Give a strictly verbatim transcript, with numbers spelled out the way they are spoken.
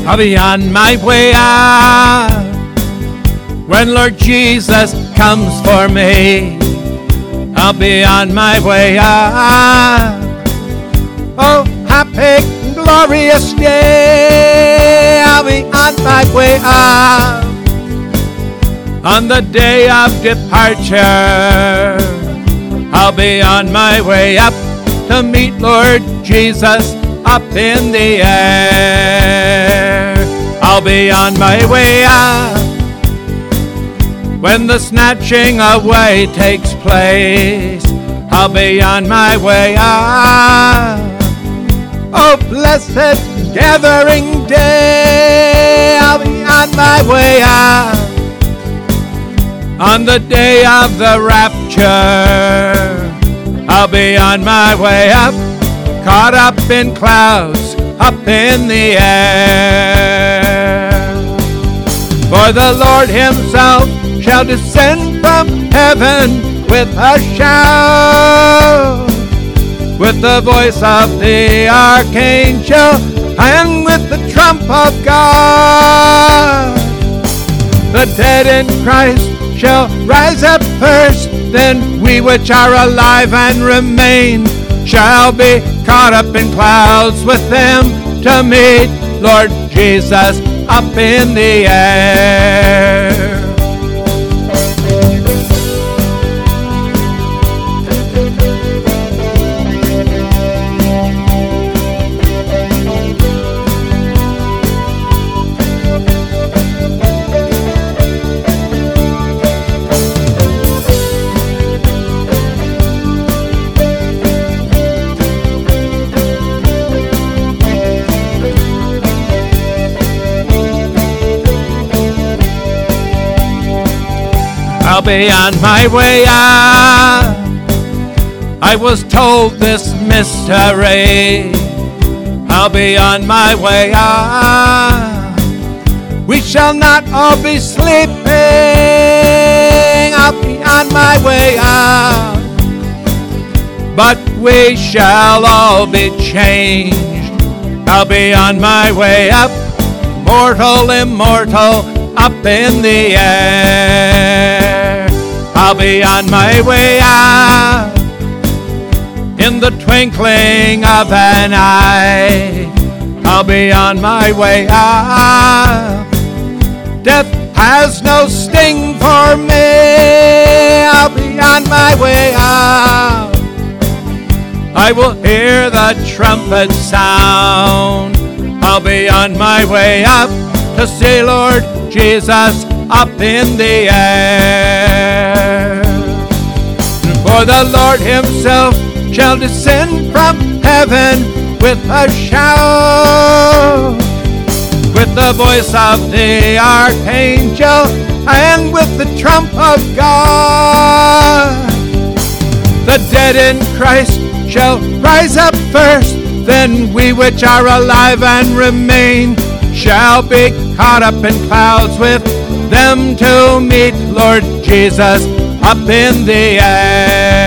I'll be on my way up when Lord Jesus comes for me. I'll be on my way up. Oh, happy, glorious day. I'll be on my way up on the day of departure. I'll be on my way up to meet Lord Jesus up in the air. I'll be on my way up when the snatching away takes place. I'll be on my way up. Oh, blessed gathering day. I'll be on my way up on the day of the rapture. I'll be on my way up, caught up in clouds, up in the air. For the Lord himself shall descend from heaven with a shout, with the voice of the archangel, and with the trump of God. The dead in Christ shall rise up first, then we which are alive and remain shall be caught up in clouds with them to meet Lord Jesus up in the air. I'll be on my way up. I was told this mystery. I'll be on my way up. We shall not all be sleeping. I'll be on my way up. But we shall all be changed. I'll be on my way up. Mortal, immortal, up in the air. I'll be on my way up in the twinkling of an eye. I'll be on my way up. Death has no sting for me. I'll be on my way up. I will hear the trumpet sound. I'll be on my way up to see Lord Jesus up in the air. For the Lord himself shall descend from heaven with a shout, with the voice of the archangel, and with the trump of God. The dead in Christ shall rise up first, then we which are alive and remain shall be caught up in clouds with them to meet Lord Jesus up in the air.